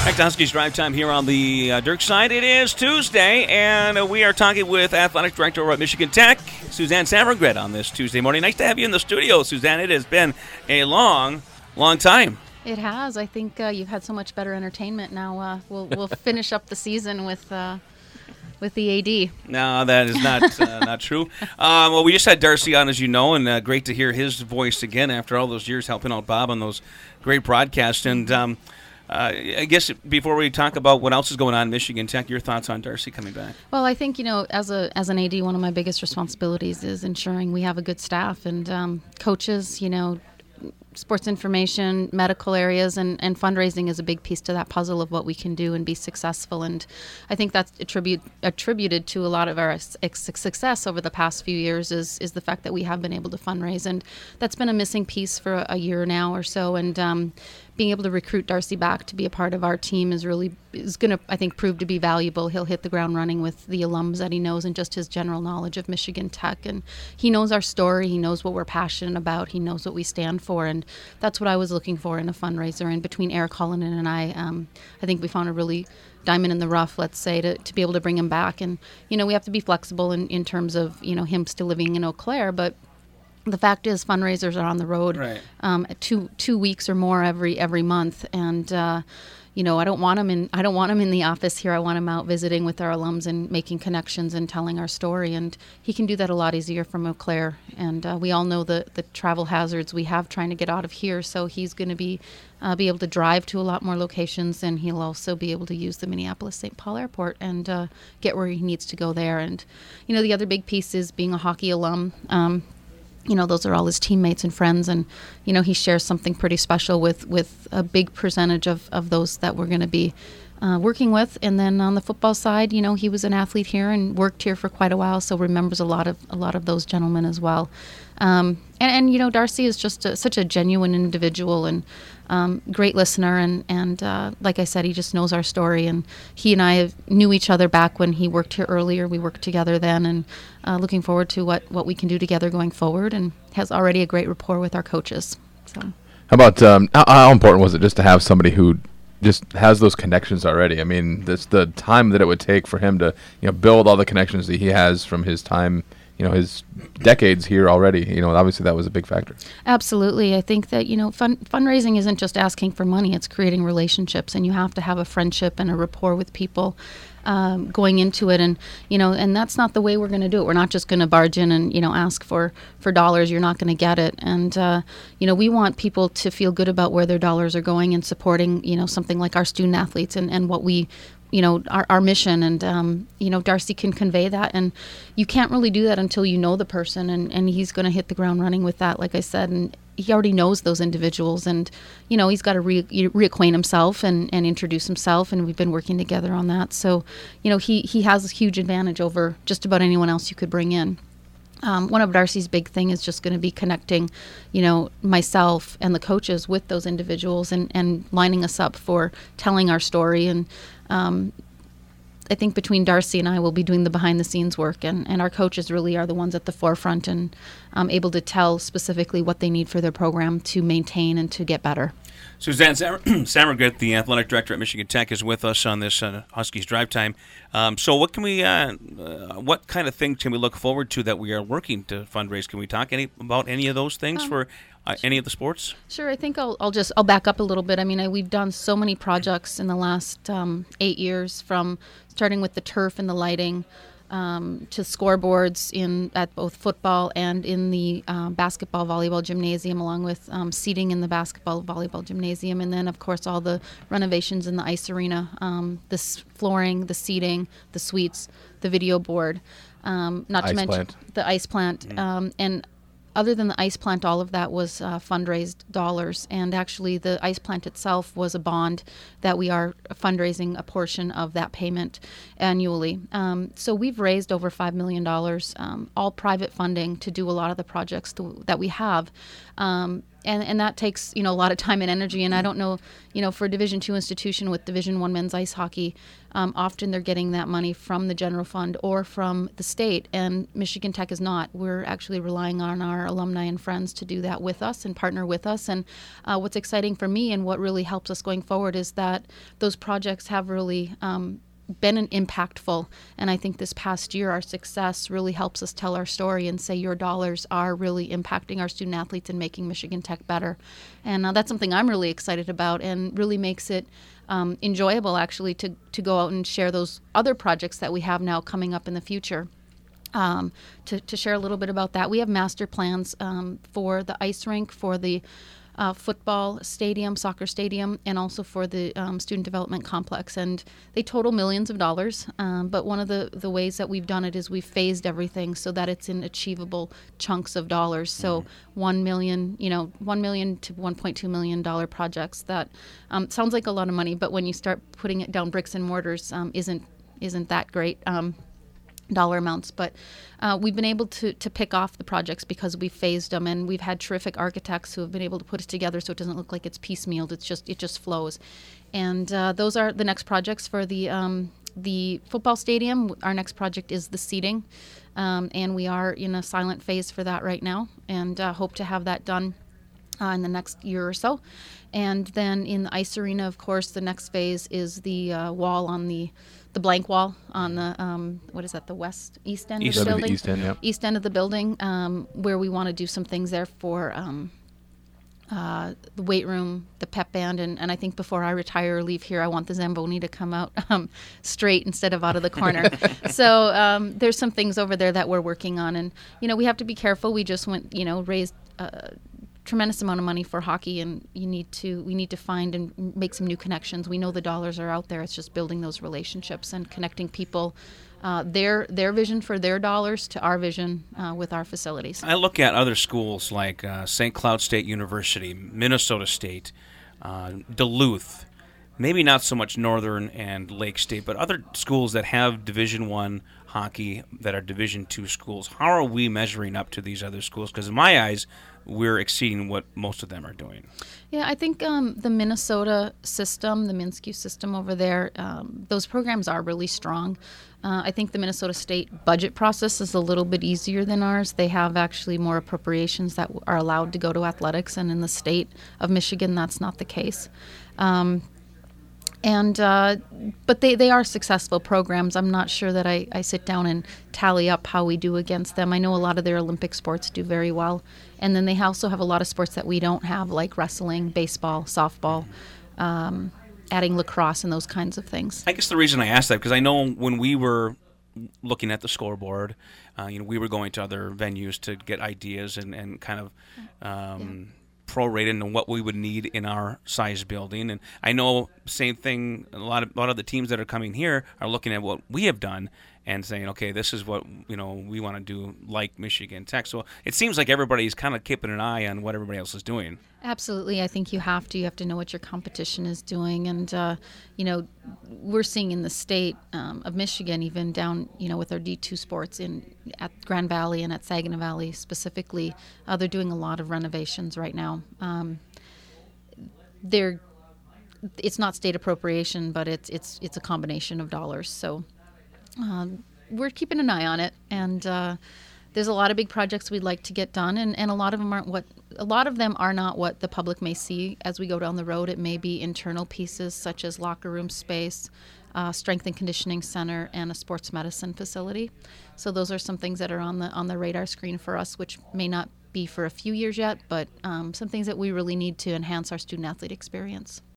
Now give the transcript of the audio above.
Back to Huskies Drive Time here on the Dirk side. It is Tuesday, and we are talking with Athletic Director over at Michigan Tech, Suzanne Sammergret, on this Tuesday morning. Nice to have you in the studio, Suzanne. It has been a long time. It has. I think you've had so much better entertainment. Now we'll finish up the season with the AD. No, that is not true. Well, we just had Darcy on, as you know, and great to hear his voice again after all those years helping out Bob on those great broadcasts. And I guess before we talk about what else is going on in Michigan Tech, your thoughts on Darcy coming back? Well, I think, as an AD, one of my biggest responsibilities is ensuring we have a good staff and coaches, sports information, medical areas, and fundraising is a big piece to that puzzle of what we can do and be successful. And I think that's attributed to a lot of our success over the past few years is the fact that we have been able to fundraise. And that's been a missing piece for a year now or so. And being able to recruit Darcy back to be a part of our team is going to, I think, prove to be valuable. He'll hit the ground running with the alums that he knows and just his general knowledge of Michigan Tech. And he knows our story. He knows what we're passionate about. He knows what we stand for. And that's what I was looking for in a fundraiser. And between Eric Cullinan and I think we found a really diamond in the rough, let's say, to be able to bring him back. And, we have to be flexible in terms of, him still living in Eau Claire. But the fact is, fundraisers are on the road, right. 2 weeks or more every month, and I don't want him in the office here. I want him out visiting with our alums and making connections and telling our story. And he can do that a lot easier from Eau Claire. And we all know the travel hazards we have trying to get out of here. So he's going to be able to drive to a lot more locations, and he'll also be able to use the Minneapolis-St. Paul Airport and get where he needs to go there. And the other big piece is being a hockey alum. Those are all his teammates and friends, and, he shares something pretty special with a big percentage of those that we're going to be working with. And then on the football side, he was an athlete here and worked here for quite a while, so remembers a lot of those gentlemen as well. And Darcy is just such a genuine individual and great listener, and like I said, he just knows our story, and he and I knew each other back when he worked here earlier. We worked together then, and looking forward to what we can do together going forward, and has already a great rapport with our coaches. So, how about how important was it just to have somebody who just has those connections already? I mean, the time that it would take for him to build all the connections that he has from his time, his decades here already. Obviously that was a big factor. Absolutely. I think that, fundraising isn't just asking for money. It's creating relationships, and you have to have a friendship and a rapport with people going into it. And, and that's not the way we're going to do it. We're not just going to barge in and, ask for dollars. You're not going to get it. And, we want people to feel good about where their dollars are going and supporting, something like our student athletes and what we our mission, and Darcy can convey that, and you can't really do that until you know the person, and he's going to hit the ground running with that, like I said, and he already knows those individuals, and he's got to reacquaint himself and introduce himself, and we've been working together on that. So he has a huge advantage over just about anyone else you could bring in. One of Darcy's big thing is just going to be connecting, myself and the coaches with those individuals and lining us up for telling our story. And I think between Darcy and I, we'll be doing the behind-the-scenes work, and our coaches really are the ones at the forefront and able to tell specifically what they need for their program to maintain and to get better. Suzanne Sammergret, the athletic director at Michigan Tech, is with us on this Huskies Drive Time. So what can we, what kind of things can we look forward to that we are working to fundraise? Can we talk about any of those things for any of the sports? Sure. I think I'll back up a little bit. I mean, we've done so many projects in the last 8 years, from starting with the turf and the lighting, to scoreboards at both football and in the basketball volleyball gymnasium, along with seating in the basketball volleyball gymnasium, and then of course all the renovations in the ice arena, the flooring, the seating, the suites, the video board, not to mention the ice plant, and other than the ice plant, all of that was fundraised dollars. And actually, the ice plant itself was a bond that we are fundraising a portion of that payment annually. So we've raised over $5 million, all private funding, to do a lot of the projects that we have. and that takes, a lot of time and energy. And I don't know, for a Division II institution with Division I men's ice hockey, often they're getting that money from the general fund or from the state, and Michigan Tech is not. We're actually relying on our alumni and friends to do that with us and partner with us. And what's exciting for me and what really helps us going forward is that those projects have really been impactful, and I think this past year our success really helps us tell our story and say your dollars are really impacting our student athletes and making Michigan Tech better. And that's something I'm really excited about, and really makes it enjoyable actually to go out and share those other projects that we have now coming up in the future. To share a little bit about that, we have master plans for the ice rink, for the football stadium, soccer stadium, and also for the student development complex. And they total millions of dollars. But one of the ways that we've done it is we've phased everything so that it's in achievable chunks of dollars. So $1 million to $1.2 million projects. That sounds like a lot of money, but when you start putting it down bricks and mortars, isn't that great. Dollar amounts, but we've been able to pick off the projects because we've phased them, and we've had terrific architects who have been able to put it together so it doesn't look like it's piecemealed. It just flows, and those are the next projects for the football stadium. Our next project is the seating, and we are in a silent phase for that right now, and hope to have that done in the next year or so. And then in the ice arena, of course, the next phase is the wall on the blank wall on the the east end of the building. East end of the building, where we want to do some things there for the weight room, the pep band, and I think before I retire or leave here, I want the Zamboni to come out straight instead of out of the corner. So there's some things over there that we're working on, and we have to be careful. We just raised tremendous amount of money for hockey, and we need to find and make some new connections. We know the dollars are out there. It's just building those relationships and connecting people, their vision for their dollars to our vision with our facilities. I look at other schools like St. Cloud State University, Minnesota State, Duluth, maybe not so much Northern and Lake State, but other schools that have Division I hockey that are Division II schools. How are we measuring up to these other schools? Because in my eyes, we're exceeding what most of them are doing. Yeah, I think the Minnesota system, the MnSCU system over there, those programs are really strong. I think the Minnesota State budget process is a little bit easier than ours. They have actually more appropriations that are allowed to go to athletics, and in the state of Michigan, that's not the case. But they are successful programs. I'm not sure that I sit down and tally up how we do against them. I know a lot of their Olympic sports do very well. And then they also have a lot of sports that we don't have, like wrestling, baseball, softball, adding lacrosse and those kinds of things. I guess the reason I asked that, because I know when we were looking at the scoreboard, we were going to other venues to get ideas and kind of prorate into what we would need in our size building. And I know same thing, a lot of the teams that are coming here are looking at what we have done and saying, okay, this is what we want to do like Michigan Tech. So it seems like everybody's kind of keeping an eye on what everybody else is doing. Absolutely. I think you have to know what your competition is doing. And, we're seeing in the state of Michigan, even down, with our D2 sports at Grand Valley and at Saginaw Valley specifically, they're doing a lot of renovations right now. It's not state appropriation, but it's a combination of dollars. So we're keeping an eye on it, and there's a lot of big projects we'd like to get done, and a lot of them are not what the public may see as we go down the road. It may be internal pieces such as locker room space, strength and conditioning center, and a sports medicine facility. So those are some things that are on the radar screen for us, which may not be for a few years yet, but some things that we really need to enhance our student athlete experience.